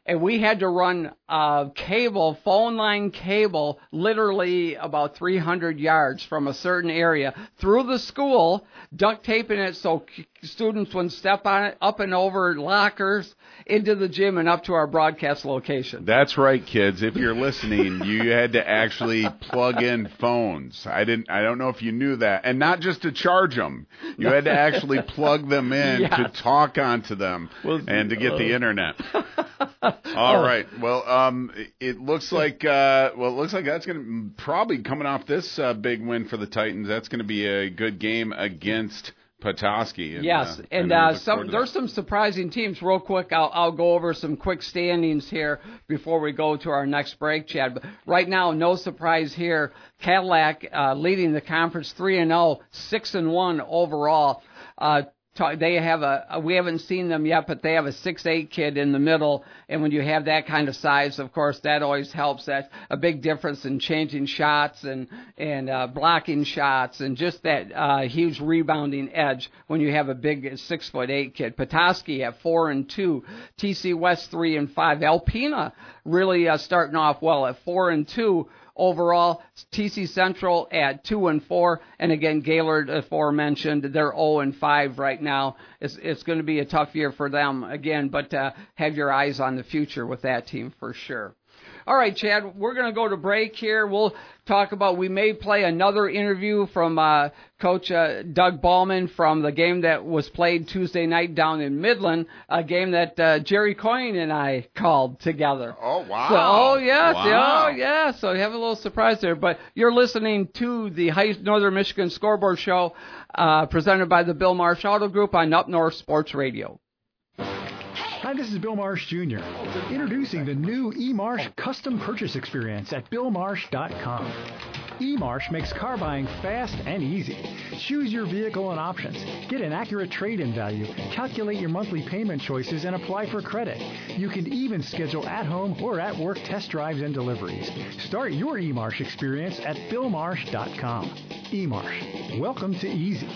and we had to run uh, cable, phone line cable, literally about three hundred yards from a certain area through the school, duct taping it so students wouldn't step on it, up and over lockers, into the gym and up to our broadcast location. That's right, kids. If you're listening, you had to actually plug in phones. I didn't. I don't know if you knew that, and not just to charge them. You had to actually plug them in yes. to talk onto them well, and to get uh, the internet. All right. Well, um, it looks like uh, well, it looks like that's going to probably coming off this uh, big win for the Titans. That's going to be a good game against Petoskey. And, yes, uh, and uh, some there's some surprising teams. Real quick, I'll I'll go over some quick standings here before we go to our next break, Chad. But right now, no surprise here. Cadillac uh, leading the conference three and zero, six and one overall. Uh, They have a, we haven't seen them yet, but they have a six eight kid in the middle. And when you have that kind of size, of course, that always helps. That's a big difference in changing shots and, and, uh, blocking shots and just that, uh, huge rebounding edge when you have a big six foot eight kid. Petoskey at four and two, T C West three and five. Alpena really, uh, starting off well at four and two. Overall, T C Central at two and four, and again, Gaylord, aforementioned, they're zero and five right now. It's it's going to be a tough year for them again, but uh, have your eyes on the future with that team for sure. All right, Chad, we're going to go to break here. We'll talk about, we may play another interview from uh, Coach uh, Doug Ballman from the game that was played Tuesday night down in Midland, a game that uh, Jerry Coyne and I called together. Oh, wow. So, oh, yes. Wow. Oh, yeah. So you have a little surprise there. But you're listening to the Northern Michigan Scoreboard Show uh, presented by the Bill Marsh Auto Group on Up North Sports Radio. Hi, this is Bill Marsh Junior Introducing the new eMarsh Custom Purchase Experience at Bill Marsh dot com. eMarsh makes car buying fast and easy. Choose your vehicle and options, get an accurate trade-in value, calculate your monthly payment choices, and apply for credit. You can even schedule at-home or at-work test drives and deliveries. Start your eMarsh experience at Bill Marsh dot com. eMarsh, welcome to easy.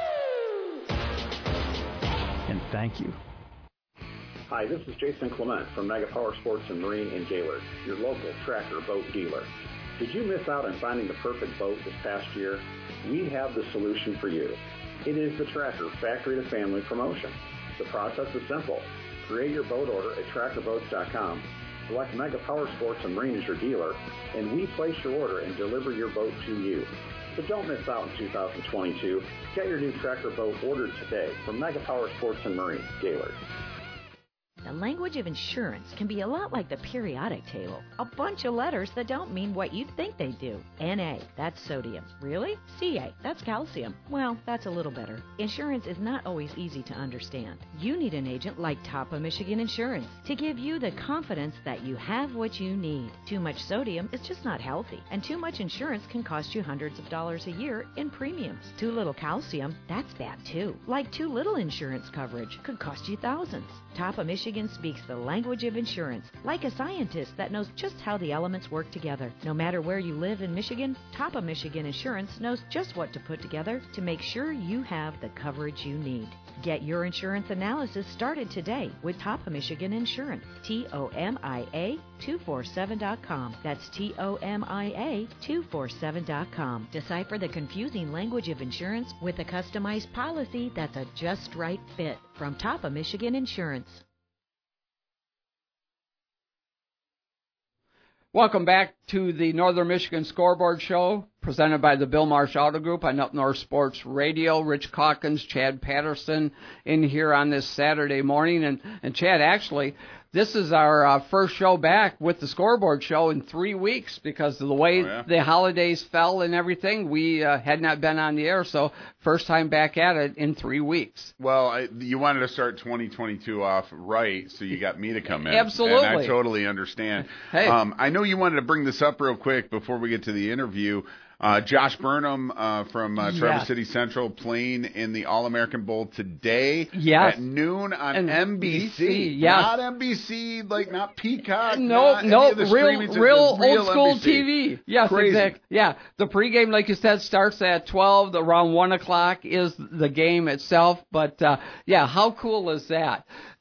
And thank you. Hi, this is Jason Clement from Mega Power Sports and Marine in Gaylord, your local tracker boat dealer. Did you miss out on finding the perfect boat this past year? We have the solution for you. It is the Tracker Factory to Family promotion. The process is simple. Create your boat order at tracker boats dot com, select Mega Power Sports and Marine as your dealer, and we place your order and deliver your boat to you. But don't miss out in two thousand twenty-two. Get your new Tracker boat ordered today from Mega Power Sports and Marine, Gaylord. The language of insurance can be a lot like the periodic table. A bunch of letters that don't mean what you think they do. N A, that's sodium. Really? C A, that's calcium. Well, that's a little better. Insurance is not always easy to understand. You need an agent like Tapa Michigan Insurance to give you the confidence that you have what you need. Too much sodium is just not healthy, and too much insurance can cost you hundreds of dollars a year in premiums. Too little calcium, that's bad too. Like too little insurance coverage could cost you thousands. Tapa Michigan speaks the language of insurance, like a scientist that knows just how the elements work together. No matter where you live in Michigan, Tapa Michigan Insurance knows just what to put together to make sure you have the coverage you need. Get your insurance analysis started today with Tapa Michigan Insurance. T O M I A two forty-seven dot com. That's T O M I A two forty-seven dot com. Decipher the confusing language of insurance with a customized policy that's a just right fit from Tapa Michigan Insurance. Welcome back to the Northern Michigan Scoreboard Show, presented by the Bill Marsh Auto Group on Up North Sports Radio. Rich Calkins, Chad Patterson in here on this Saturday morning. And, and Chad, actually, this is our uh, first show back with the Scoreboard Show in three weeks because of the way oh, yeah. the holidays fell and everything. We uh, had not been on the air, so first time back at it in three weeks. Well, I, you wanted to start twenty twenty-two off right, so you got me to come in. Absolutely. And I totally understand. Hey. Um, I know you wanted to bring this up real quick before we get to the interview. Uh, Josh Burnham uh, from uh, Traverse yes. City Central playing in the All-American Bowl today yes. at noon on and N B C. Yes. Not N B C, like not Peacock. No, no, real, real, real old school N B C. T V. Yes, Crazy. exactly. Yeah, the pregame, like you said, starts at twelve. Around one o'clock is the game itself. But uh, yeah, how cool is that?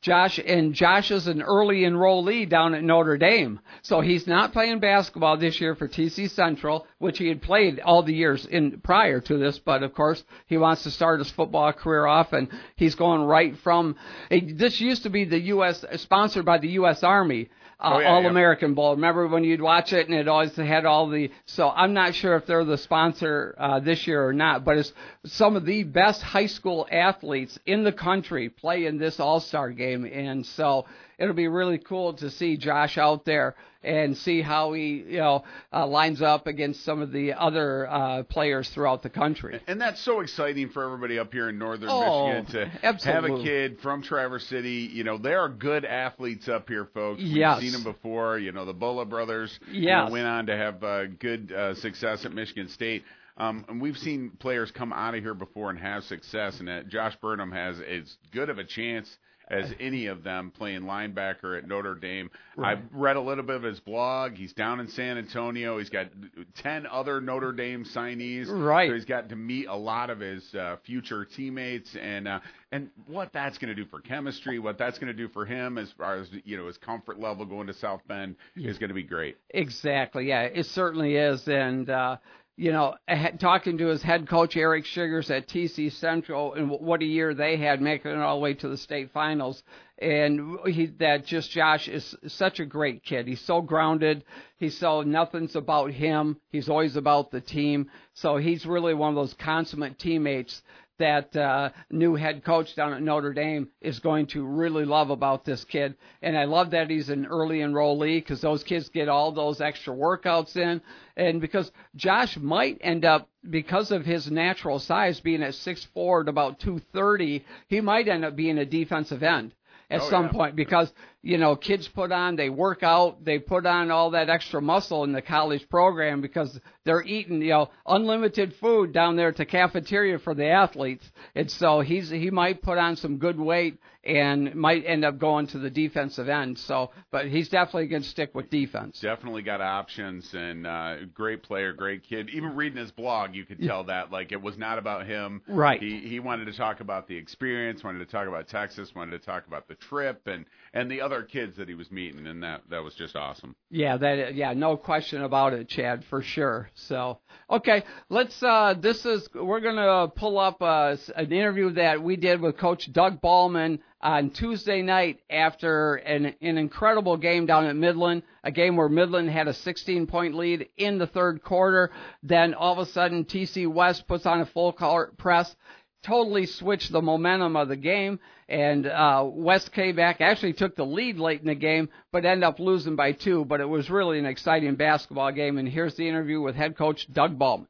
Josh, and Josh is an early enrollee down at Notre Dame. So he's not playing basketball this year for T C Central, which he had played all the years in prior to this, but of course he wants to start his football career off, and he's going right from, this used to be the U S, sponsored by the U S Army. Uh, oh, yeah, All-American yeah. Bowl. Remember when you'd watch it and it always had all the, so I'm not sure if they're the sponsor uh, this year or not, but it's some of the best high school athletes in the country play in this All-Star game, and so it'll be really cool to see Josh out there and see how he, you know, uh, lines up against some of the other uh, players throughout the country. And that's so exciting for everybody up here in northern oh, Michigan to absolutely. have a kid from Traverse City. You know, there are good athletes up here, folks. Yes. We've seen them before. You know, the Bulla brothers yes. you know, went on to have uh, good uh, success at Michigan State. Um, and we've seen players come out of here before and have success, and that Josh Burnham has as good of a chance as any of them playing linebacker at Notre Dame. Right. I've read a little bit of his blog. He's down in San Antonio. He's got ten other Notre Dame signees. Right. So he's got to meet a lot of his uh, future teammates, and uh, and what that's going to do for chemistry, what that's going to do for him as far as, you know, his comfort level going to South Bend yeah. is going to be great. Exactly. Yeah, it certainly is. And, uh, you know, talking to his head coach, Eric Sugars at T C Central, and what a year they had, making it all the way to the state finals. And he, that just Josh is such a great kid. He's so grounded. He's so nothing's about him. He's always about the team. So he's really one of those consummate teammates that uh, new head coach down at Notre Dame is going to really love about this kid. And I love that he's an early enrollee because those kids get all those extra workouts in. And because Josh might end up, because of his natural size, being at six foot four and about two thirty, he might end up being a defensive end at oh, some yeah. point because, you know, kids put on, they work out, they put on all that extra muscle in the college program because they're eating, you know, unlimited food down there at the cafeteria for the athletes. And so he's he might put on some good weight and might end up going to the defensive end. So, but he's definitely going to stick with defense. Definitely got options, and uh, great player, great kid. Even reading his blog, you could tell that, like, it was not about him. Right. He he wanted to talk about the experience, wanted to talk about Texas, wanted to talk about the trip, and, and the other kids that he was meeting, and that, that was just awesome. Yeah, that yeah, no question about it, Chad, for sure. So, okay, let's. Uh, this is we're gonna pull up uh, an interview that we did with Coach Doug Ballman on Tuesday night after an, an incredible game down at Midland, a game where Midland had a sixteen-point lead in the third quarter. Then all of a sudden, T C West puts on a full court press, totally switched the momentum of the game, and uh, West came back, actually took the lead late in the game, but ended up losing by two. But it was really an exciting basketball game, and here's the interview with head coach Doug Ballman.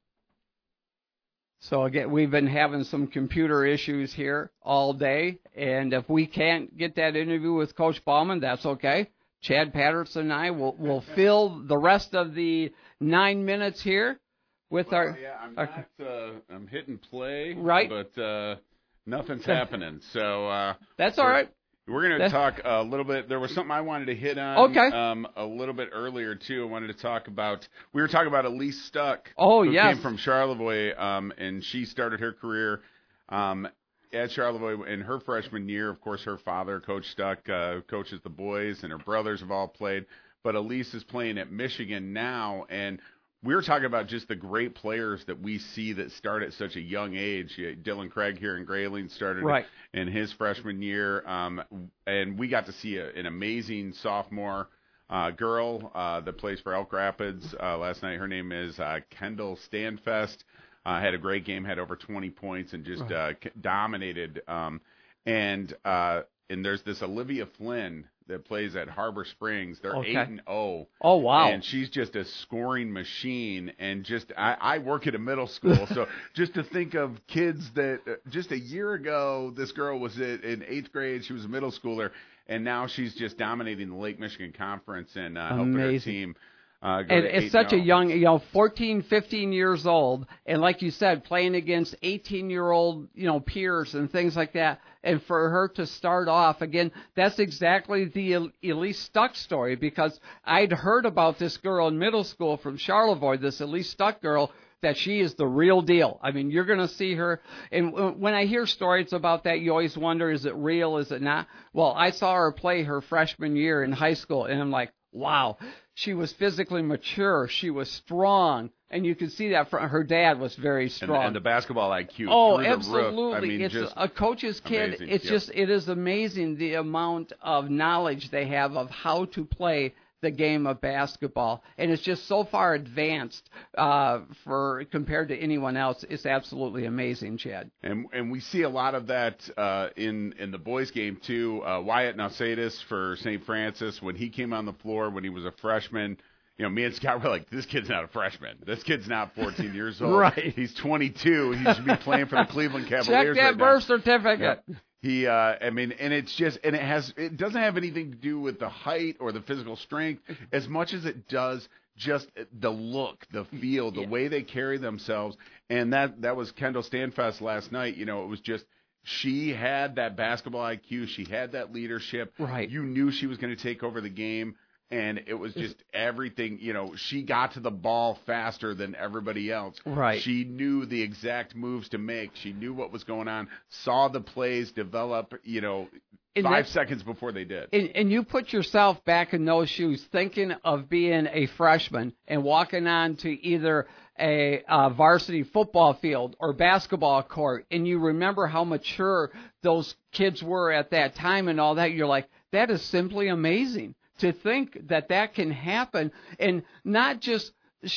So, again, we've been having some computer issues here all day, and if we can't get that interview with Coach Ballman, that's okay. Chad Patterson and I will will fill the rest of the nine minutes here with well, our... Yeah, I'm our, not, uh, I'm hitting play, right. but uh, nothing's happening. So uh, that's all right. We're going to talk a little bit. There was something I wanted to hit on okay. um, a little bit earlier, too. I wanted to talk about, we were talking about Elise Stuck. Oh, who yes. came from Charlevoix, um, and she started her career um, at Charlevoix in her freshman year. Of course, her father, Coach Stuck, uh, coaches the boys, and her brothers have all played. But Elise is playing at Michigan now, and we were talking about just the great players that we see that start at such a young age. Dylan Craig here in Grayling started right. in his freshman year, um, and we got to see a, an amazing sophomore uh, girl uh, that plays for Elk Rapids uh, last night. Her name is uh, Kendall Standfest. Uh, had a great game, had over twenty points, and just uh, dominated. Um, and uh, and there's this Olivia Flynn that plays at Harbor Springs. They're okay. eight and oh. Oh wow! And she's just a scoring machine. And just I, I work at a middle school, so just to think of kids that uh, just a year ago this girl was in, in eighth grade. She was a middle schooler, and now she's just dominating the Lake Michigan Conference and uh, helping her team. Uh, and it's such a young, you know, fourteen, fifteen years old, and like you said, playing against eighteen-year-old, you know, peers and things like that. And for her to start off, again, that's exactly the Elise Stuck story, because I'd heard about this girl in middle school from Charlevoix, this Elise Stuck girl that she is the real deal. I mean, you're going to see her. And when I hear stories about that, you always wonder, is it real? Is it not? Well, I saw her play her freshman year in high school, and I'm like, wow, she was physically mature. She was strong. And you can see that from her dad was very strong. And, and the basketball I Q. Oh, through the absolutely. roof. I mean, it's just a coach's kid. amazing. It's yep. just, it is amazing the amount of knowledge they have of how to play the game of basketball, and it's just so far advanced uh, for compared to anyone else. It's absolutely amazing, Chad. And and we see a lot of that uh, in in the boys' game too. Uh, Wyatt Nausatis for Saint Francis, when he came on the floor when he was a freshman. You know, me and Scott were like, this kid's not a freshman. This kid's not fourteen years old. Right. He's twenty-two. He should be playing for the Cleveland Cavaliers. Check that right birth now. certificate. Yep. He, uh, I mean, and it's just, and it has, it doesn't have anything to do with the height or the physical strength as much as it does just the look, the feel, the yeah. way they carry themselves. And that, that was Kendall Stanfest last night. You know, it was just, she had that basketball I Q. She had that leadership. Right. You knew she was going to take over the game. And it was just everything, you know, she got to the ball faster than everybody else. Right. She knew the exact moves to make. She knew what was going on, saw the plays develop, you know, and five seconds before they did. And, and you put yourself back in those shoes thinking of being a freshman and walking on to either a uh, varsity football field or basketball court, and you remember how mature those kids were at that time and all that. You're like, that is simply amazing. To think that that can happen and not just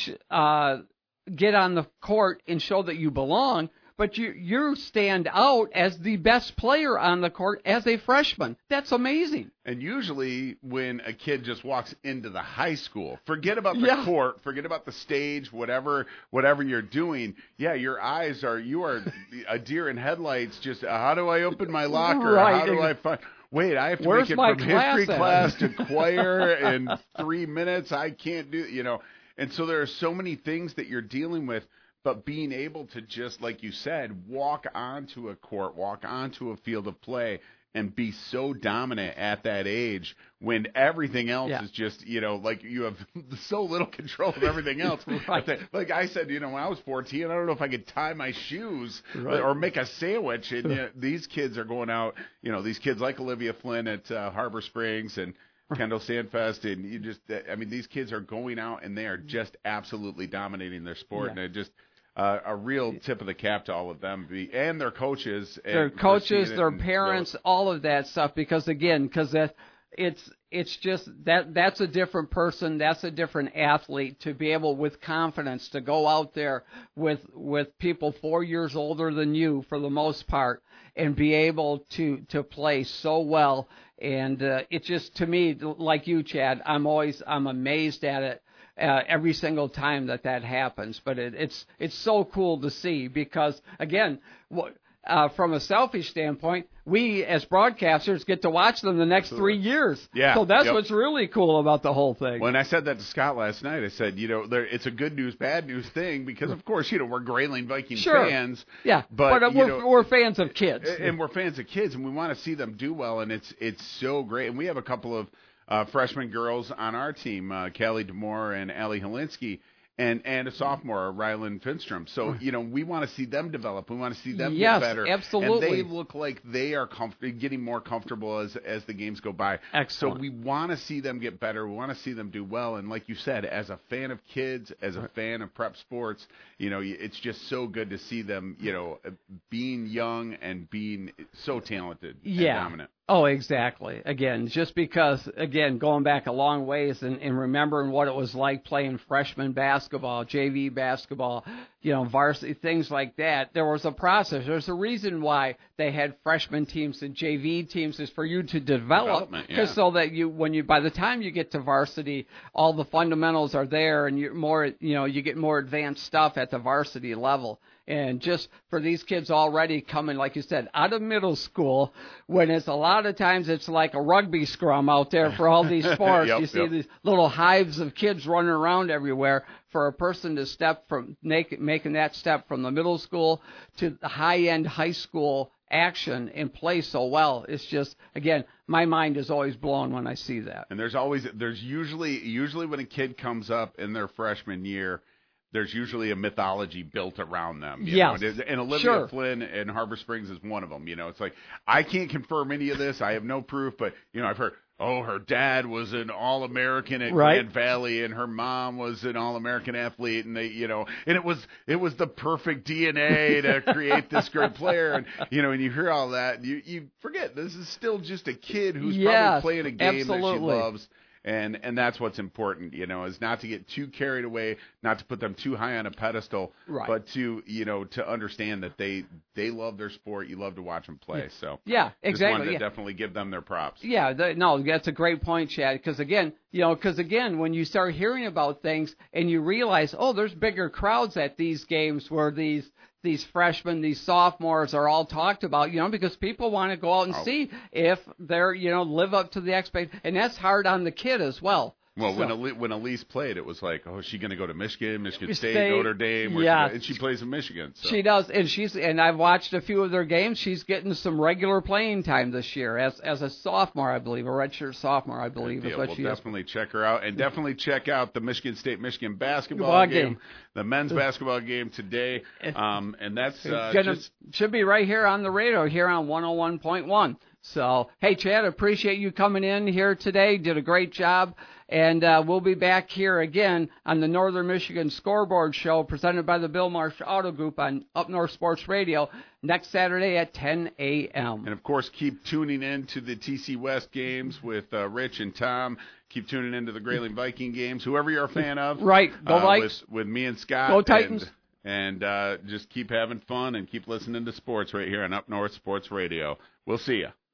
uh, get on the court and show that you belong, but you you stand out as the best player on the court as a freshman. That's amazing. And usually when a kid just walks into the high school, forget about the yeah. court, forget about the stage, whatever whatever you're doing. Yeah, your eyes are, you are a deer in headlights. Just uh, how do I open my locker? Right. How do I find... Wait, I have to Where's make it my from class history at? class to choir in three minutes. I can't do, you know. And so there are so many things that you're dealing with, but being able to just, like you said, walk onto a court, walk onto a field of play, and be so dominant at that age when everything else yeah. is just, you know, like you have so little control of everything else. Right. Like I said, you know, when I was fourteen, I don't know if I could tie my shoes right. or make a sandwich. And you know, these kids are going out, you know, these kids like Olivia Flynn at uh, Harbor Springs and Kendall Sandfest, and you just, I mean, these kids are going out and they are just absolutely dominating their sport. Yeah. And it just, Uh, a real tip of the cap to all of them, be, and their coaches, their and coaches, their and parents, those. all of that stuff. Because again, because that it's it's just that that's a different person, that's a different athlete to be able with confidence to go out there with with people four years older than you for the most part and be able to to play so well. And uh, it just, to me, like you, Chad, I'm always I'm amazed at it. Uh, every single time that that happens, but it, it's it's so cool to see because again, uh, from a selfish standpoint, we as broadcasters get to watch them the next Absolutely. three years. Yeah, so that's yep. what's really cool about the whole thing. When I said that to Scott last night, I said, you know, there, it's a good news, bad news thing because of course, you know, we're Grayling Viking sure. fans. Yeah, but, but we're, know, we're fans of kids, and we're fans of kids, and we want to see them do well, and it's it's so great, and we have a couple of. Uh, freshman girls on our team, uh, Callie DeMore and Allie Helinski, and, and a sophomore, Rylan Finstrom. So, you know, we want to see them develop. We want to see them yes, get better. Absolutely. And they look like they are comf- getting more comfortable as as the games go by. Excellent. So we want to see them get better. We want to see them do well. And like you said, as a fan of kids, as a fan of prep sports, you know, it's just so good to see them, you know, being young and being so talented yeah. and dominant. Oh, exactly. Again, just because, again, going back a long ways and, and remembering what it was like playing freshman basketball, J V basketball, you know, varsity, things like that, there was a process. There's a reason why they had freshman teams and J V teams is for you to develop, yeah. so that you, when you, by the time you get to varsity, all the fundamentals are there and you're more, you know, you get more advanced stuff at the varsity level. And just for these kids already coming, like you said, out of middle school, when it's a lot of times it's like a rugby scrum out there for all these sports. yep, you see yep. these little hives of kids running around everywhere. For a person to step from make, making that step from the middle school to the high-end high school action and play so well, it's just, again, my mind is always blown when I see that. And there's always, there's usually, usually when a kid comes up in their freshman year, there's usually a mythology built around them. You yes. know? And Olivia sure. Flynn in Harbor Springs is one of them. You know, it's like, I can't confirm any of this. I have no proof, but, you know, I've heard, oh, her dad was an All-American at right. Grand Valley, and her mom was an All-American athlete, and they, you know, and it was it was the perfect D N A to create this great player, and you know, and you hear all that, and you you forget this is still just a kid who's yes, probably playing a game absolutely. that she loves. And and that's what's important, you know, is not to get too carried away, not to put them too high on a pedestal, right. but to, you know, to understand that they they love their sport. You love to watch them play. So yeah, exactly. Just wanted to yeah. definitely give them their props. Yeah, the, no, that's a great point, Chad. Because again, you know, because again, when you start hearing about things and you realize, oh, there's bigger crowds at these games where these. These freshmen, these sophomores are all talked about, you know, because people want to go out and oh. see if they're, you know, live up to the expectation. And that's hard on the kid as well. Well, so. when Elise, when Elise played, it was like, oh, is she going to go to Michigan, Michigan State, State Notre Dame? Where's yeah. she, and she plays in Michigan. So. She does, and she's and I've watched a few of their games. She's getting some regular playing time this year as as a sophomore, I believe, a redshirt sophomore, I believe. Is what we'll she definitely is. check her out, and definitely check out the Michigan State Michigan basketball Ball game, game, the men's basketball game today, um, and that's uh, gonna, just should be right here on the radio here on one oh one point one. So, hey, Chad, appreciate you coming in here today. Did a great job. And uh, we'll be back here again on the Northern Michigan Scoreboard Show presented by the Bill Marsh Auto Group on Up North Sports Radio next Saturday at ten a.m. And, of course, keep tuning in to the T C West games with uh, Rich and Tom. Keep tuning into the Grayling Viking games, whoever you're a fan of. Right. Go uh, Vikes. With, with me and Scott. Go Titans. And, and uh, just keep having fun and keep listening to sports right here on Up North Sports Radio. We'll see you.